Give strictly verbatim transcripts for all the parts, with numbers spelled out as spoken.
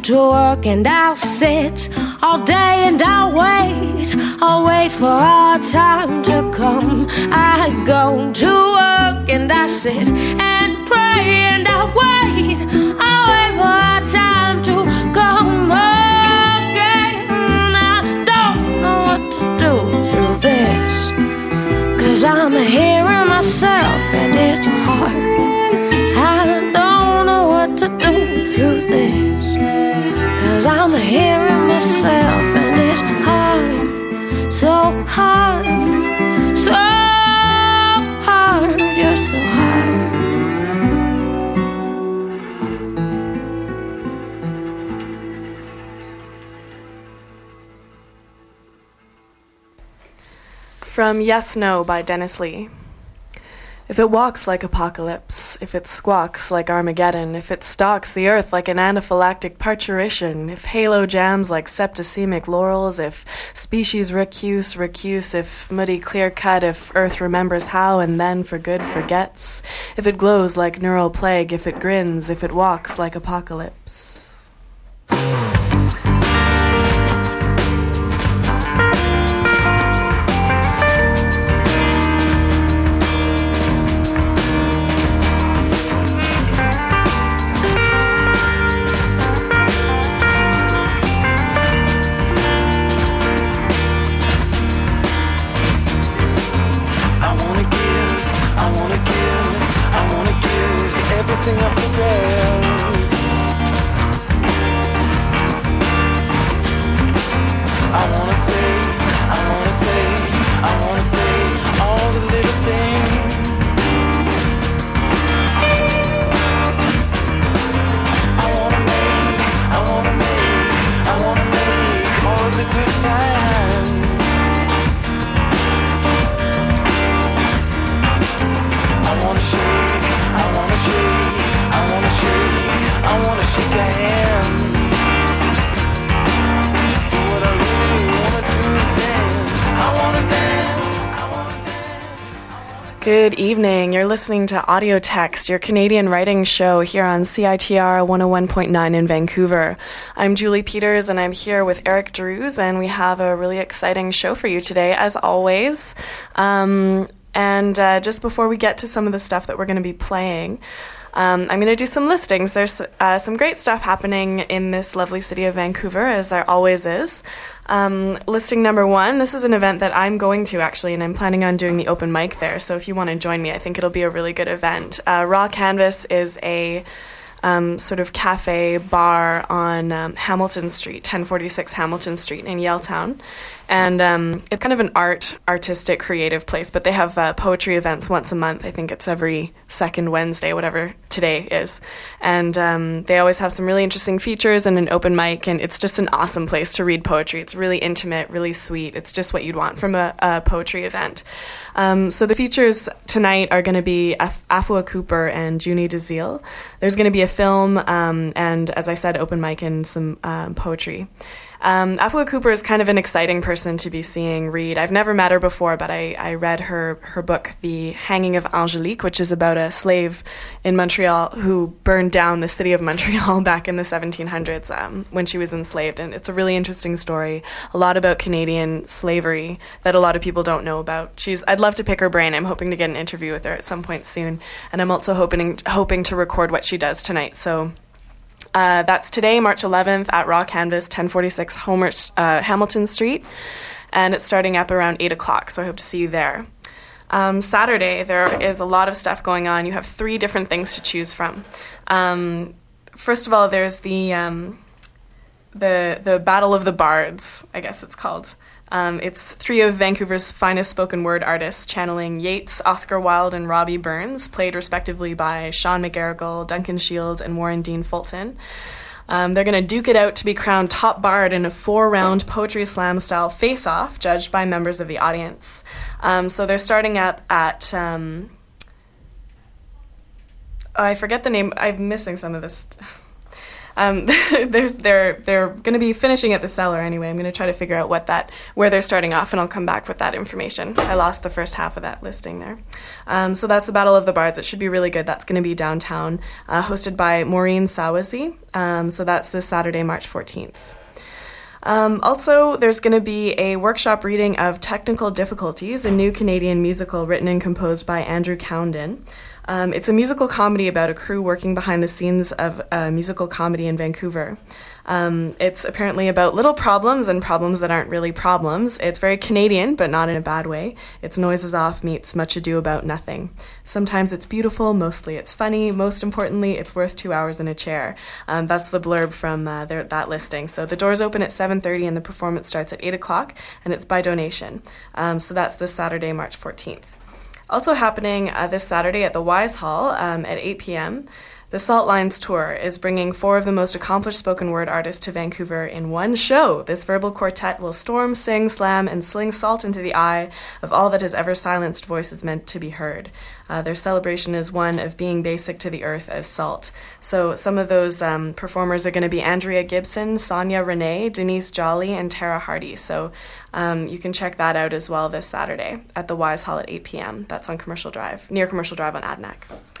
to work and I'll sit all day and I'll wait. I'll wait for our time to come. I go to work and I sit and pray and I wait. I'll wait for our time to come again. I don't know what to do through this, 'cause I'm hearing myself and it's hard. I don't know what to do through this, 'cause I'm hearing myself and it's hard, so hard, so hard, you're so hard. From Yes No by Dennis Lee. If it walks like apocalypse, if it squawks like Armageddon, if it stalks the earth like an anaphylactic parturition, if halo jams like septicemic laurels, if species recuse, recuse, if muddy clear-cut, if earth remembers how and then for good forgets, if it glows like neural plague, if it grins, if it walks like apocalypse. Everything I possess, I wanna say, I wanna say, I wanna say all the little things. I wanna make, I wanna make, I wanna make all the good times. I wanna shake, I wanna shake, I wanna shake, I wanna shake your hand. What I really wanna do is dance. I wanna dance, I wanna dance. Good evening. You're listening to Audio Text, your Canadian writing show here on C I T R one oh one point nine in Vancouver. I'm Julie Peters, and I'm here with Eric Drews, and we have a really exciting show for you today, as always. Um, and uh, just before we get to some of the stuff that we're going to be playing, Um, I'm going to do some listings. There's uh, some great stuff happening in this lovely city of Vancouver, as there always is. Um, listing number one, this is an event that I'm going to, actually, and I'm planning on doing the open mic there. So if you want to join me, I think it'll be a really good event. Uh, Raw Canvas is a um, sort of cafe bar on um, Hamilton Street, ten forty-six Hamilton Street in Yaletown. And um, it's kind of an art, artistic, creative place, but they have uh, poetry events once a month. I think it's every second Wednesday, whatever today is. And um, they always have some really interesting features and an open mic, and it's just an awesome place to read poetry. It's really intimate, really sweet. It's just what you'd want from a, a poetry event. Um, so the features tonight are going to be Af- Afua Cooper and Junie DeZiel. There's going to be a film um, and, as I said, open mic and some um, poetry. Um, Afua Cooper is kind of an exciting person to be seeing read. I've never met her before, but I, I read her, her book, The Hanging of Angelique, which is about a slave in Montreal who burned down the city of Montreal back in the seventeen hundreds um, when she was enslaved. And it's a really interesting story, a lot about Canadian slavery that a lot of people don't know about. She's, I'd love to pick her brain. I'm hoping to get an interview with her at some point soon. And I'm also hoping, hoping to record what she does tonight. So Uh, that's today, March eleventh, at Raw Canvas, ten forty-six Homer, uh, Hamilton Street, and it's starting up around eight o'clock, so I hope to see you there. Um, Saturday, there is a lot of stuff going on. You have three different things to choose from. Um, first of all, there's the, um, the, the Battle of the Bards, I guess it's called. Um, it's three of Vancouver's finest spoken word artists channeling Yeats, Oscar Wilde, and Robbie Burns, played respectively by Sean McGarrigle, Duncan Shields, and Warren Dean Fulton. Um, they're going to duke it out to be crowned top bard in a four-round poetry slam-style face-off, judged by members of the audience. Um, so they're starting up at... Um, oh, I forget the name. I'm missing some of this... Um, they're they're they're going to be finishing at the Cellar anyway. I'm going to try to figure out what that where they're starting off, and I'll come back with that information. I lost the first half of that listing there. Um, so that's the Battle of the Bards. It should be really good. That's going to be downtown, uh, hosted by Maureen Sawazi. Um, so that's this Saturday, March fourteenth. Um, also, there's going to be a workshop reading of Technical Difficulties, a new Canadian musical written and composed by Andrew Cowden. Um, it's a musical comedy about a crew working behind the scenes of a musical comedy in Vancouver. Um, it's apparently about little problems and problems that aren't really problems. It's very Canadian, but not in a bad way. It's Noises Off meets Much Ado About Nothing. Sometimes it's beautiful, mostly it's funny, most importantly, it's worth two hours in a chair. Um, that's the blurb from uh, their, that listing. So the doors open at seven thirty and the performance starts at eight o'clock, and it's by donation. Um, so that's this Saturday, March fourteenth. Also happening uh, this Saturday at the Wise Hall um, at eight p.m., the Salt Lines Tour is bringing four of the most accomplished spoken word artists to Vancouver in one show. This verbal quartet will storm, sing, slam, and sling salt into the eye of all that has ever silenced voices meant to be heard. Uh, their celebration is one of being basic to the earth as salt. So some of those um, performers are going to be Andrea Gibson, Sonia Renee, Denise Jolly, and Tara Hardy. So um, you can check that out as well this Saturday at the Wise Hall at eight p.m. That's on Commercial Drive, near Commercial Drive on Adanac.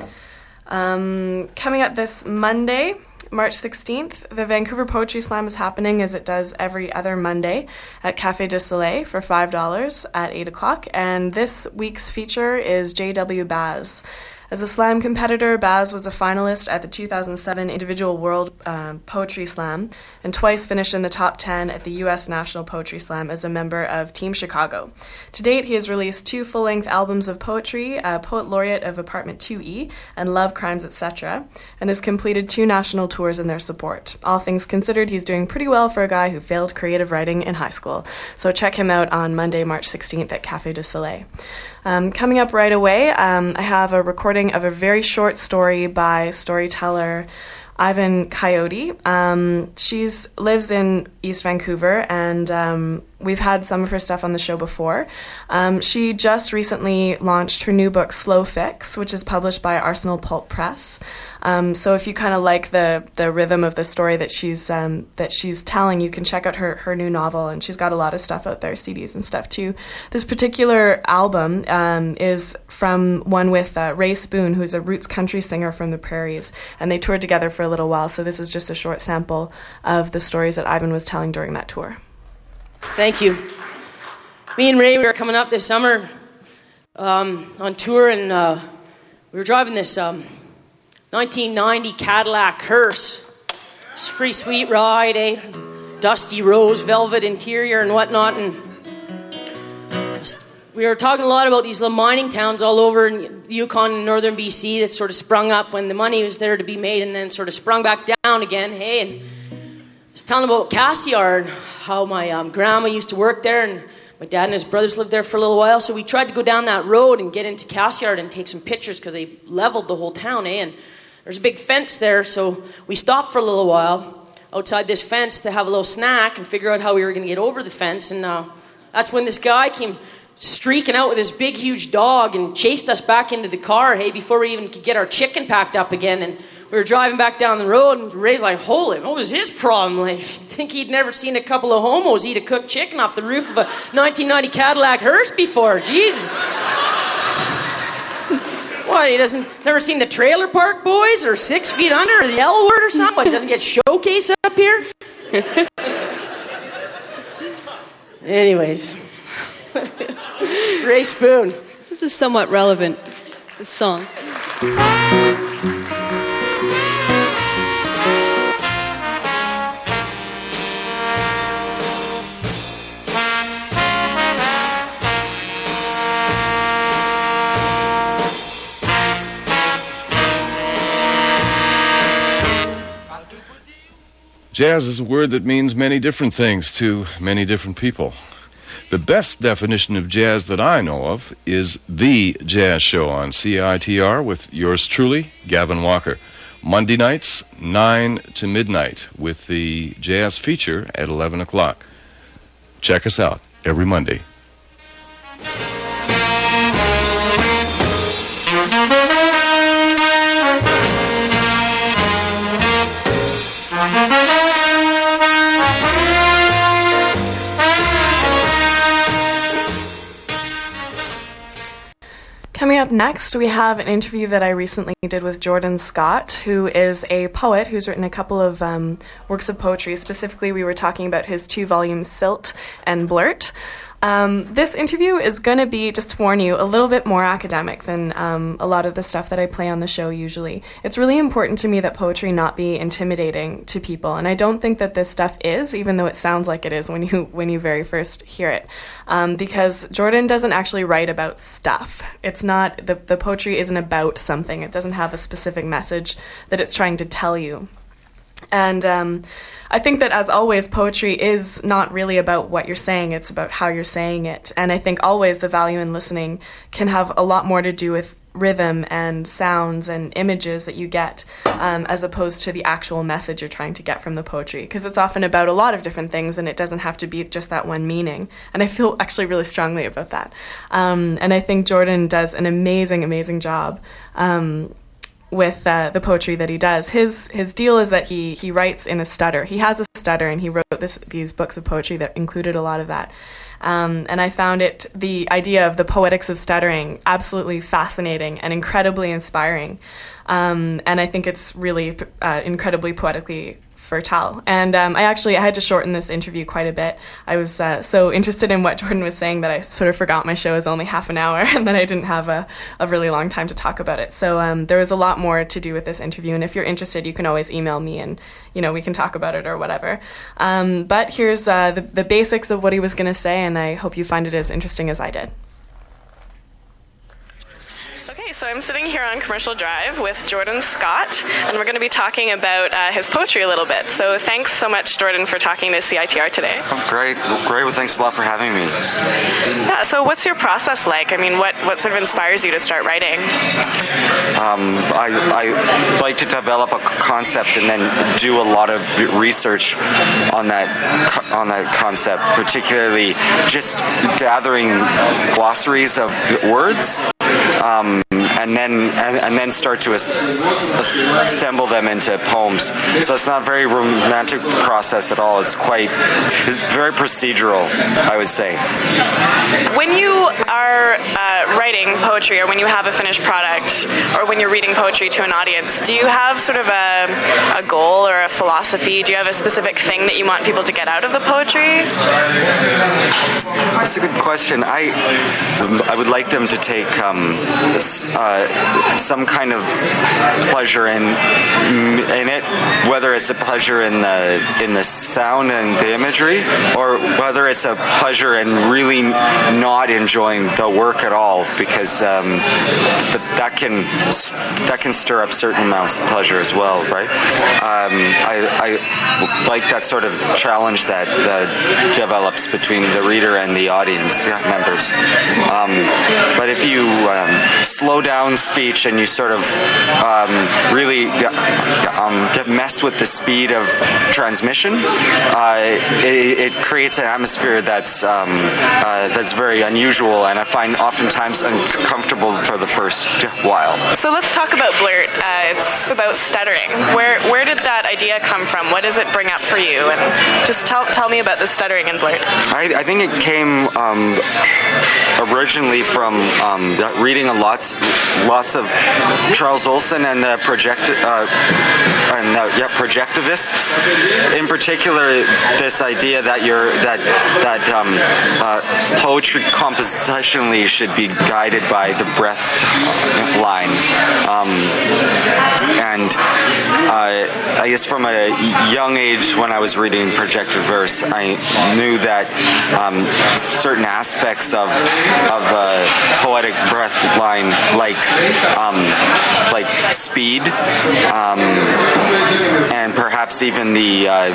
Um, coming up this Monday, March sixteenth, the Vancouver Poetry Slam is happening as it does every other Monday at Café du Soleil for five dollars at eight o'clock. And this week's feature is J W Baz. As a slam competitor, Baz was a finalist at the two thousand seven Individual World uh, Poetry Slam and twice finished in the top ten at the U S National Poetry Slam as a member of Team Chicago. To date, he has released two full-length albums of poetry, uh, Poet Laureate of Apartment two E and Love, Crimes, et cetera, and has completed two national tours in their support. All things considered, he's doing pretty well for a guy who failed creative writing in high school. So check him out on Monday, March sixteenth at Café du Soleil. Um, coming up right away, um, I have a recording of a very short story by storyteller Ivan Coyote. Um, she's lives in East Vancouver, and um, we've had some of her stuff on the show before. Um, she just recently launched her new book, Slow Fix, which is published by Arsenal Pulp Press. Um, so if you kind of like the the rhythm of the story that she's um, that she's telling, you can check out her, her new novel, and she's got a lot of stuff out there, C Ds and stuff too. This particular album um, is from one with uh, Ray Spoon, who's a roots country singer from the prairies, and they toured together for a little while, so this is just a short sample of the stories that Ivan was telling during that tour. Thank you. Me and Ray, we were coming up this summer um, on tour, and uh, we were driving this um, nineteen ninety Cadillac Hearse. It's a pretty sweet ride, eh? Dusty rose velvet interior and whatnot. And we were talking a lot about these little mining towns all over in the Yukon and northern B C that sort of sprung up when the money was there to be made and then sort of sprung back down again, hey? And I was telling about Cassiar and how my um, grandma used to work there, and my dad and his brothers lived there for a little while, so we tried to go down that road and get into Cassiar and take some pictures because they leveled the whole town, eh? And there's a big fence there, so we stopped for a little while outside this fence to have a little snack and figure out how we were going to get over the fence. And uh, that's when this guy came streaking out with this big, huge dog and chased us back into the car, hey, before we even could get our chicken packed up again. And we were driving back down the road, and Ray's like, holy, what was his problem? Like, I think he'd never seen a couple of homos eat a cooked chicken off the roof of a nineteen ninety Cadillac Hearse before. Jesus. What, he doesn't, never seen the Trailer Park Boys or Six Feet Under or the L Word or something? What, he doesn't get showcased up here? Anyways. Ray Spoon. This is somewhat relevant, this song. Jazz is a word that means many different things to many different people. The best definition of jazz that I know of is The Jazz Show on C I T R with yours truly, Gavin Walker. Monday nights, nine to midnight, with the jazz feature at eleven o'clock. Check us out every Monday. next, we have an interview that I recently did with Jordan Scott, who is a poet who's written a couple of um, works of poetry. Specifically, we were talking about his two volumes, Silt and Blurt. Um, this interview is going to be, just to warn you, a little bit more academic than um, a lot of the stuff that I play on the show usually. It's really important to me that poetry not be intimidating to people, and I don't think that this stuff is, even though it sounds like it is when you when you very first hear it, um, because Jordan doesn't actually write about stuff. It's not, the, the poetry isn't about something. It doesn't have a specific message that it's trying to tell you. And um, I think that, as always, poetry is not really about what you're saying, it's about how you're saying it. And I think always the value in listening can have a lot more to do with rhythm and sounds and images that you get, um, as opposed to the actual message you're trying to get from the poetry. Because it's often about a lot of different things, and it doesn't have to be just that one meaning. And I feel actually really strongly about that. Um, and I think Jordan does an amazing, amazing job Um, with uh, the poetry that he does. His his deal is that he he writes in a stutter. He has a stutter, and he wrote this these books of poetry that included a lot of that. Um, and I found it, the idea of the poetics of stuttering, absolutely fascinating and incredibly inspiring. Um, and I think it's really uh, incredibly poetically fertile. And um, I actually I had to shorten this interview quite a bit. I was uh, so interested in what Jordan was saying that I sort of forgot my show is only half an hour and that I didn't have a, a really long time to talk about it. So um, there was a lot more to do with this interview, and if you're interested, you can always email me and, you know, we can talk about it or whatever. Um, but here's uh, the, the basics of what he was going to say, and I hope you find it as interesting as I did. Okay, so I'm sitting here on Commercial Drive with Jordan Scott, and we're going to be talking about uh, his poetry a little bit. So thanks so much, Jordan, for talking to C I T R today. Oh, great. Great. Well, thanks a lot for having me. Yeah, so what's your process like? I mean, what, what sort of inspires you to start writing? Um, I, I like to develop a concept and then do a lot of research on that on that concept, particularly just gathering glossaries of words. Um, and then and, and then start to as- assemble them into poems. So it's not a very romantic process at all. It's quite, it's very procedural, I would say. When you are uh, writing poetry, or when you have a finished product, or when you're reading poetry to an audience, do you have sort of a, a goal or a philosophy? Do you have a specific thing that you want people to get out of the poetry? That's a good question. I I would like them to take um, uh, some kind of pleasure in in it, whether it's a pleasure in the in the sound and the imagery, or whether it's a pleasure in really not enjoying the work at all, because um, th- that can that can stir up certain amounts of pleasure as well, right? Um, I, I like that sort of challenge that uh, develops between the reader and the audience yeah, members. Um, but if you um, slow down speech and you sort of um, really um, get mess with the speed of transmission, uh, it, it creates an atmosphere that's um, uh, that's very unusual, and I find oftentimes uncomfortable for the first while. So let's talk about Blurt. Uh, it's about stuttering. Where where did that idea come from? What does it bring up for you? And just tell tell me about the stuttering in Blurt. I, I think it came um, originally from um, reading a lots lots of Charles Olson and the project uh, and uh, yeah projectivists. In particular, this idea that you're that that um, uh, poetry compositionally should be guided by the breath line, um, and uh, I guess from a young age when I was reading projected verse, I knew that um, certain aspects of of uh, poetic breath line, like um, like speed, um, and perhaps even the uh,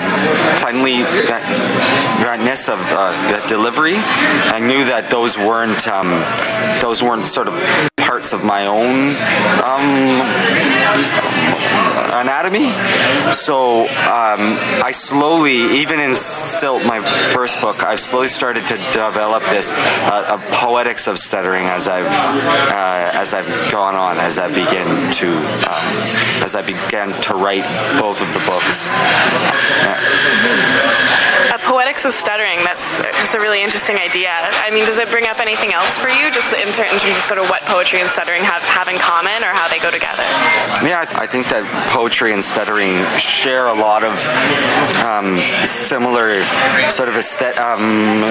cleanliness of uh, the delivery, I knew that those weren't um, those weren't sort of parts of my own um, anatomy. So um, I slowly, even in Silt, my first book, I've slowly started to develop this uh, of poetics of stuttering as I've uh, as I've gone on, as I begin to um, as I began to write both of the books. Uh, poetics poetics of stuttering, that's just a really interesting idea. I mean, does it bring up anything else for you, just in, ter- in terms of sort of what poetry and stuttering have, have in common, or how they go together? Yeah, I, th- I think that poetry and stuttering share a lot of um, similar sort of aesthet- um,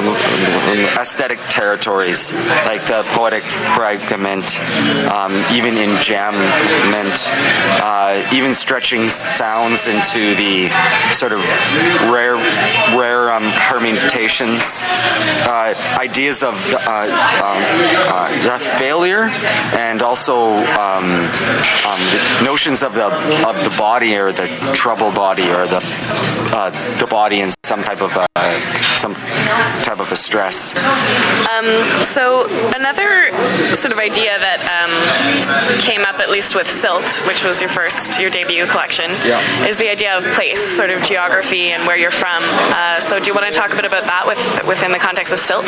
aesthetic territories, like the poetic fragment, um, even enjambment, uh, even stretching sounds into the sort of rare, rare um, permutations, uh, ideas of uh, um, uh, failure, and also um, um, notions of the of the body, or the trouble body, or the uh, the body in some type of uh, some type of a stress. Um, so another sort of idea that um, came up, at least with Silt, which was your first, your debut collection, yeah. is the idea of place, sort of geography and where you're from. Uh, so do you want to talk a bit about that with, within the context of Silt?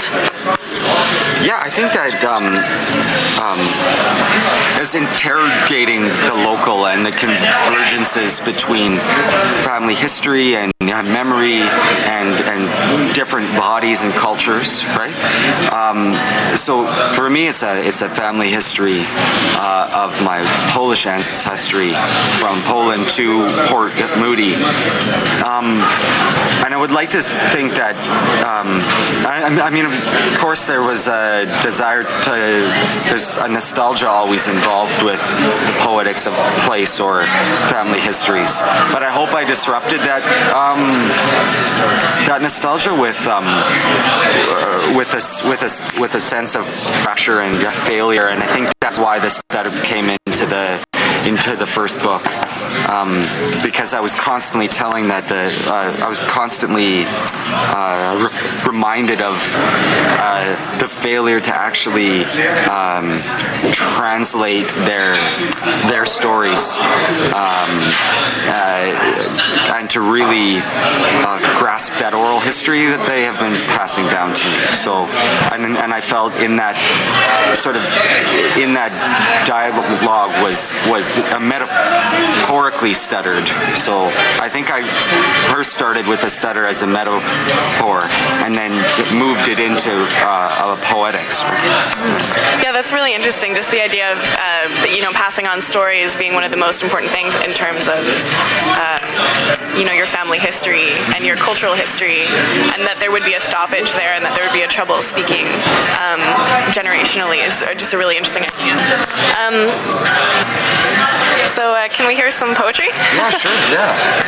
Yeah, I think that um, um, as interrogating the local and the convergences between family history and memory and, and different bodies and cultures, right? Um, so for me, it's a it's a family history uh, of my Polish ancestry from Poland to Port Moody, um, and I would like to think that um, I, I mean, of course, there was a desire to there's a nostalgia always involved with the poetics of place or family histories, but I hope I disrupted that. Um, that nostalgia with um, uh, with a with a with a sense of pressure and failure, and I think that's why this that came into the into the first book, um, because I was constantly telling that the uh, I was constantly uh, re- reminded of uh, the failure to actually um, translate their their stories um, uh, and to really uh, grasp that oral history that they have been passing down to me. So, and, and I felt in that sort of in that dialogue was was a metaphorically stuttered. So I think I first started with the stutter as a metaphor, and then moved it into uh, a poetics. Yeah, that's really interesting. Just the idea of uh, you know passing on stories being one of the most important things in terms of uh, you know your family history and your cultural history, and that there would be a stoppage there, and that there would be a trouble speaking um, generationally is just a really interesting idea. Um, so uh, can we hear some poetry? Yeah, sure. Yeah.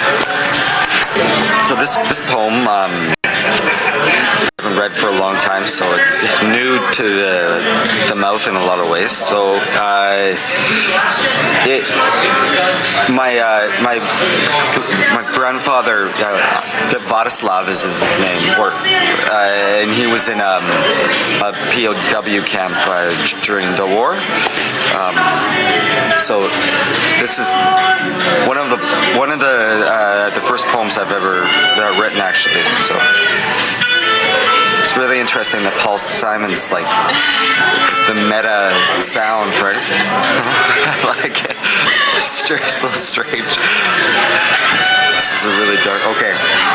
So this this poem um, I haven't read for a long time, so it's new to the the mouth in a lot of ways. So uh, it my uh, my my grandfather, uh, Vladislav is his name, or uh, and he was in um, a P O W camp uh, during the war. Um, so this is one of the one of the uh, the first poems I've ever uh, written, actually. So it's really interesting that Paul Simon's like the meta sound, right? Like it. It's so strange. This is a really dark. Okay.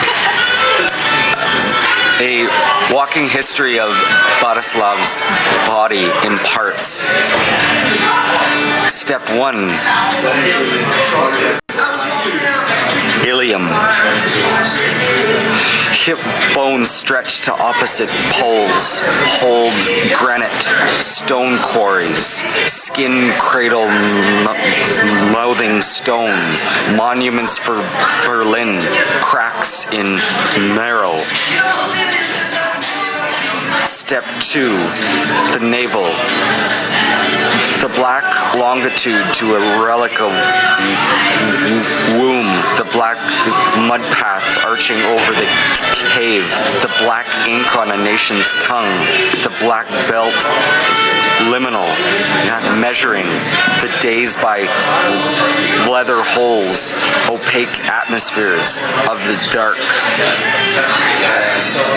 A walking history of Vladislav's body in parts. Step one. Ilium. Hip bones stretch to opposite poles. Hold granite. Stone quarries. Skin cradle m- mouthing stone. Monuments for Berlin. Cracks in marrow. Step two, the navel. The black longitude to a relic of womb. The black mud path arching over the cave. The black ink on a nation's tongue. The black belt liminal, not measuring the days by leather holes, opaque atmospheres of the dark.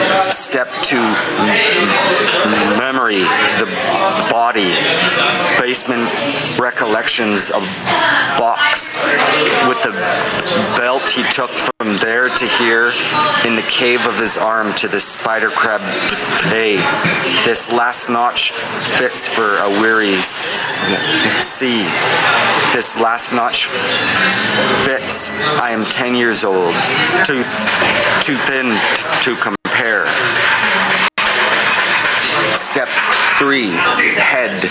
Step two, memory, the body, basement recollections of box with the belt he took from there to here in the cave of his arm to the spider crab bay. This last notch fits for a weary sea. This last notch fits. I am ten years old. Too, too thin t- to compare. Step three, head,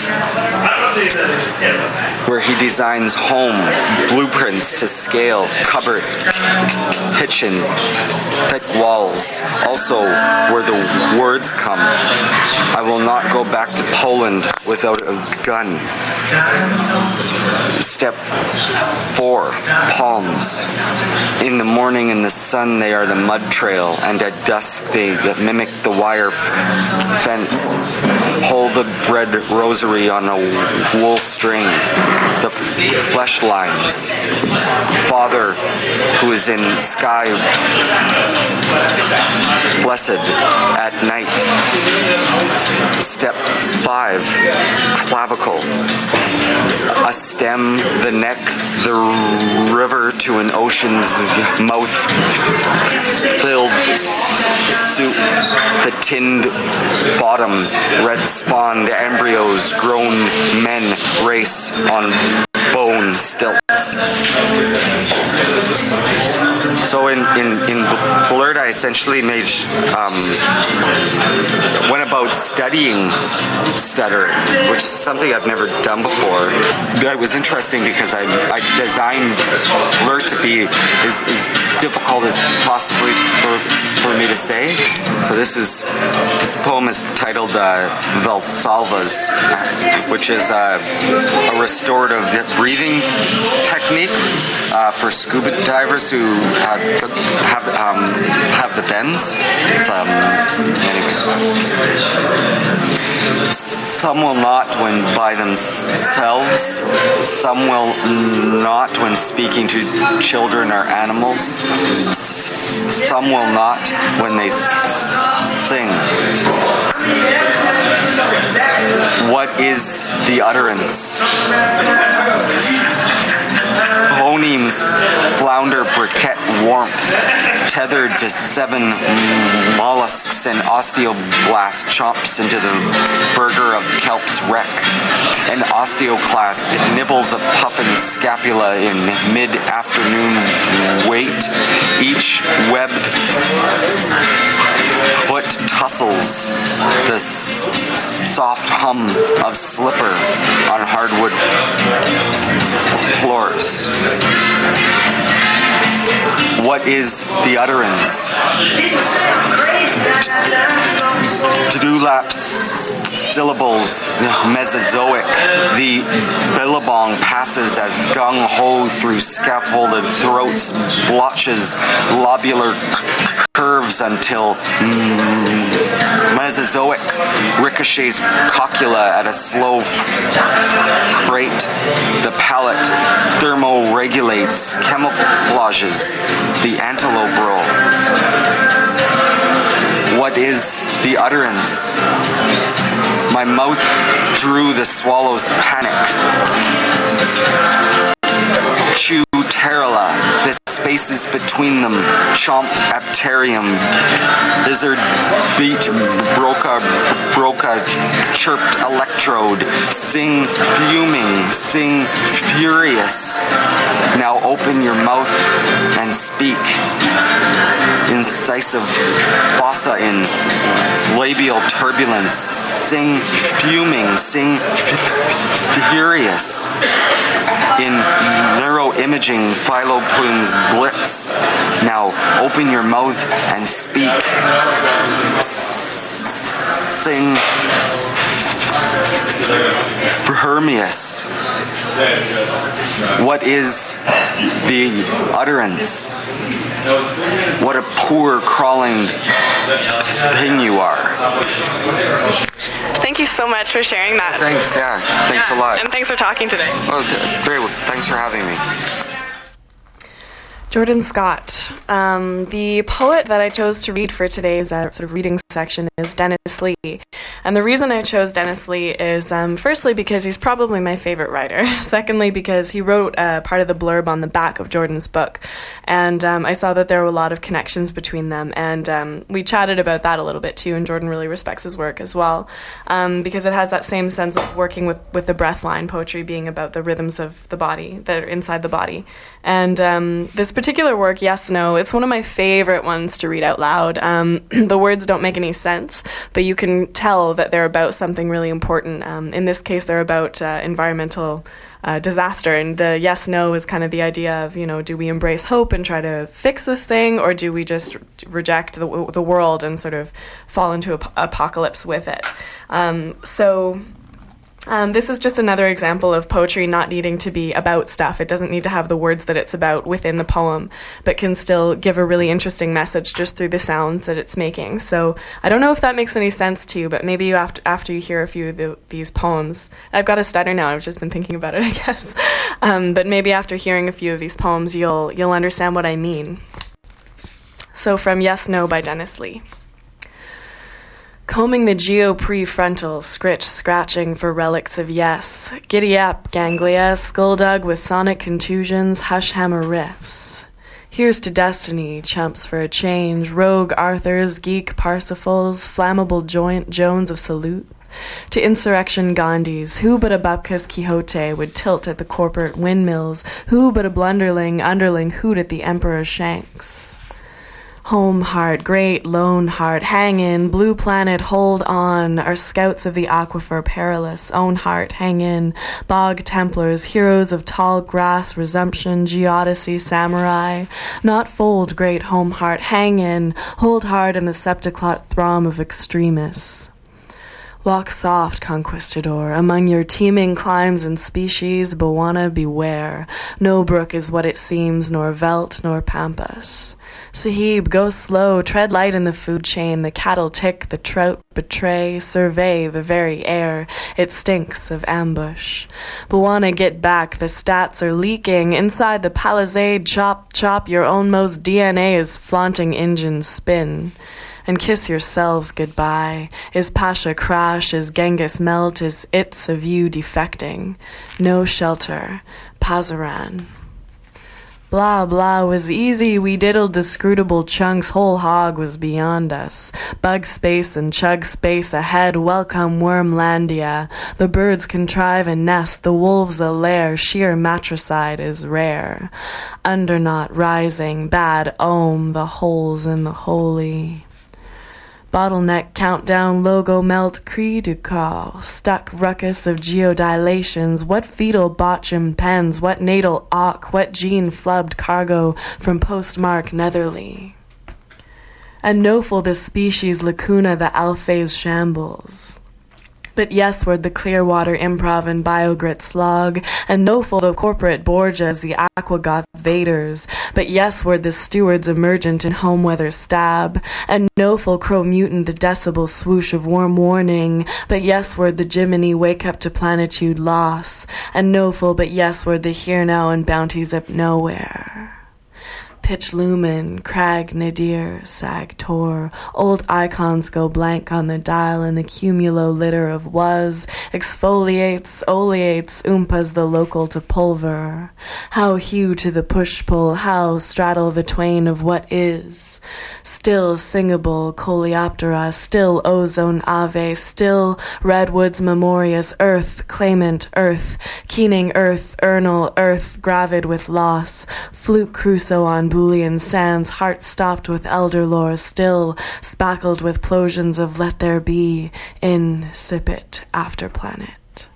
where he designs home, blueprints to scale, cupboards, kitchen, thick walls, also where the words come. I will not go back to Poland without a gun. Step four, palms. In the morning in the sun they are the mud trail, and at dusk they mimic the wire f- fence. Hold the bread rosary on a wool string. The f- flesh lines. Father who is in sky blessed at night. Step five, clavicle. A stem, the neck, the river to an ocean's mouth filled soup, the tinned bottom, red spawned embryos, grown men race on bone stilts. So in, in, in Blurred, I essentially made, um, went about studying stuttering, which is something I've never done before. It was interesting because I, I designed Blurred to be as, as difficult as possibly for, for me to say. So this is, this poem is titled uh, Valsalvas, which is uh, a restorative breathing technique uh, for scuba divers who have have, um, have the bends. It's, um, anyway. Some will not when by themselves. Some will not when speaking to children or animals. Some will not when they sing. What is the utterance? Phonemes flounder briquette warmth, tethered to seven mollusks, and osteoblast chomps into the burger of kelp's wreck. An osteoclast nibbles a puffin scapula in mid-afternoon wait. Each webbed foot tussles the s- soft hum of slipper on hardwood floors. What is the utterance? Dewlaps syllables, Mesozoic. The billabong passes as gung-ho through scaffolded throats, blotches lobular curves until mm, Mesozoic ricochets cocula at a slow rate. The palate thermoregulates, camouflages the antelope roll. What is the utterance? My mouth drew the swallow's panic. Chew pterala, the spaces between them, chomp apterium, lizard beat broca, broca, chirped electrode, sing fuming, sing furious. Now open your mouth and speak. Incisive fossa in labial turbulence, sing fuming, sing f- furious. In neuroimaging, phyloplumes blitz. Now open your mouth and speak. S- sing Hermias. What is the utterance? What a poor crawling thing you are. Thank you so much for sharing that. Thanks, yeah. Thanks yeah. a lot. And thanks for talking today. Oh, great. Thanks for having me. Jordan Scott. Um, the poet that I chose to read for today's uh, sort of reading section is Dennis Lee. And the reason I chose Dennis Lee is um, firstly because he's probably my favorite writer. Secondly, because he wrote uh, part of the blurb on the back of Jordan's book. And um, I saw that there were a lot of connections between them. And um, we chatted about that a little bit too. And Jordan really respects his work as well, um, because it has that same sense of working with, with the breath line, poetry being about the rhythms of the body that are inside the body. And um, this particular work, Yes, No, it's one of my favorite ones to read out loud. Um, the words don't make any sense, but you can tell that they're about something really important. Um, in this case, they're about uh, environmental uh, disaster, and the yes, no is kind of the idea of, you know, do we embrace hope and try to fix this thing, or do we just reject the, the world and sort of fall into ap- apocalypse with it? Um, so... Um, this is just another example of poetry not needing to be about stuff. It doesn't need to have the words that it's about within the poem, but can still give a really interesting message just through the sounds that it's making. So I don't know if that makes any sense to you, but maybe you after, after you hear a few of the, these poems, I've got a stutter now, I've just been thinking about it, I guess. Um, but maybe after hearing a few of these poems, you'll you'll understand what I mean. So from Yes, No by Dennis Lee. Combing the geo-prefrontal, scritch scratching for relics of yes. Giddy up, ganglia, skulldug with sonic contusions, hush hammer riffs. Here's to destiny, chumps for a change, rogue Arthurs, geek Parsifals, flammable joint Jones of salute. To insurrection Gandhis, who but a Bupka's Quixote would tilt at the corporate windmills, who but a blunderling underling hoot at the emperor's shanks. Home heart, great lone heart, hang in, blue planet, hold on, our scouts of the aquifer perilous, own heart, hang in, bog templars, heroes of tall grass, resumption, geodesy, samurai, not fold, great home heart, hang in, hold hard in the septiclot throm of extremists. Walk soft, conquistador, among your teeming climes and species, Bawana beware, no brook is what it seems, nor veldt, nor pampas. Sahib, go slow, tread light in the food chain, the cattle tick, the trout betray, survey the very air, it stinks of ambush. Bawana, get back, the stats are leaking, inside the palisade, chop, chop, your own most D N A is flaunting engines spin. And kiss yourselves goodbye. Is Pasha crash, is Genghis melt, is it's of you defecting. No shelter. Pazaran. Blah, blah was easy, we diddled the scrutable chunks, whole hog was beyond us. Bug space and chug space ahead, welcome Wormlandia. The birds contrive a nest, the wolves a lair, sheer matricide is rare. Underknot rising, bad ohm, the holes in the holy. Bottleneck countdown, logo melt, cri du call, stuck ruckus of geodilations, what fetal botchum pens, what natal awk, what gene flubbed cargo from postmark Netherly. And noful the species lacuna the alphase shambles. But yesward the Clearwater Improv and Biogrit slog, and noful the corporate Borgias, the Aquagoth Vaders, but yesward the stewards emergent in home weather stab, and noful Crow Mutant the decibel swoosh of warm warning, but yesward the Jiminy wake up to planitude loss, and noful but yesward the here now and bounties up nowhere. Pitch lumen, crag nadir, sag tor, old icons go blank on the dial and the cumulo litter of was, exfoliates, oleates, oompas the local to pulver. How hew to the push-pull, how straddle the twain of what is. Still singable coleoptera, still ozone ave, still redwoods memorious, earth, claimant, earth, keening earth, urnal, earth, gravid with loss, fluke Crusoe on Boolean sands, heart stopped with elder lore, still spackled with plosions of let there be, insipid after planet.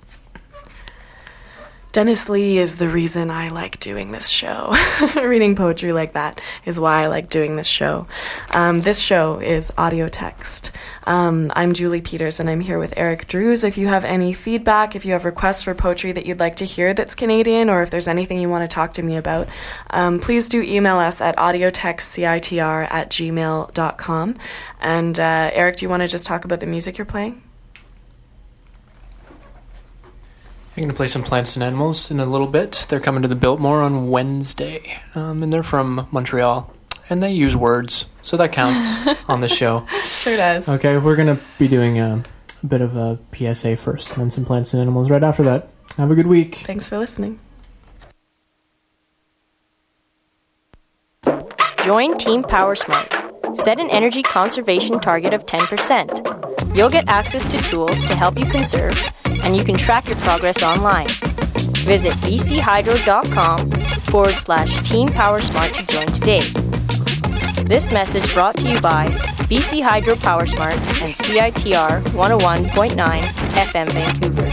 Dennis Lee is the reason I like doing this show. Reading poetry like that is why I like doing this show. Um, this show is audio text. Um, I'm Julie Peters, and I'm here with Eric Drews. If you have any feedback, if you have requests for poetry that you'd like to hear that's Canadian, or if there's anything you want to talk to me about, um, please do email us at audiotextcitr at gmail dot com. And uh, Eric, do you want to just talk about the music you're playing? I'm going to play some Plants and Animals in a little bit. They're coming to the Biltmore on Wednesday, um, and they're from Montreal. and they use words, so that counts on the show. Sure does. Okay, we're going to be doing a, a bit of a P S A first, and then some plants and animals right after that. Have a good week. Thanks for listening. Join Team PowerSmart. Set an energy conservation target of ten percent. You'll get access to tools to help you conserve, and you can track your progress online. Visit bchydro.com forward slash Team PowerSmart to join today. This message brought to you by B C Hydro PowerSmart and C I T R one oh one point nine F M Vancouver.